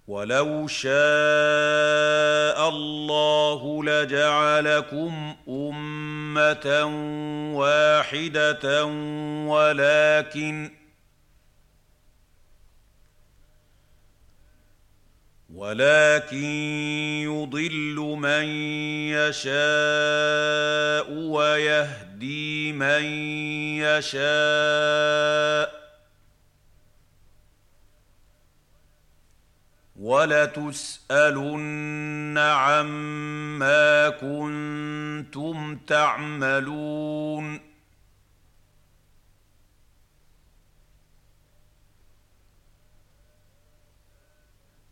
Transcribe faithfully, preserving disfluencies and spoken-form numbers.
وَلَوْ شَاءَ اللَّهُ لَجَعَلَكُمْ أُمَّةً وَاحِدَةً وَلَٰكِن ولكن يضل من يشاء ويهدي من يشاء وَلَتُسْأَلُنَّ عَمَّا كُنتُمْ تَعْمَلُونَ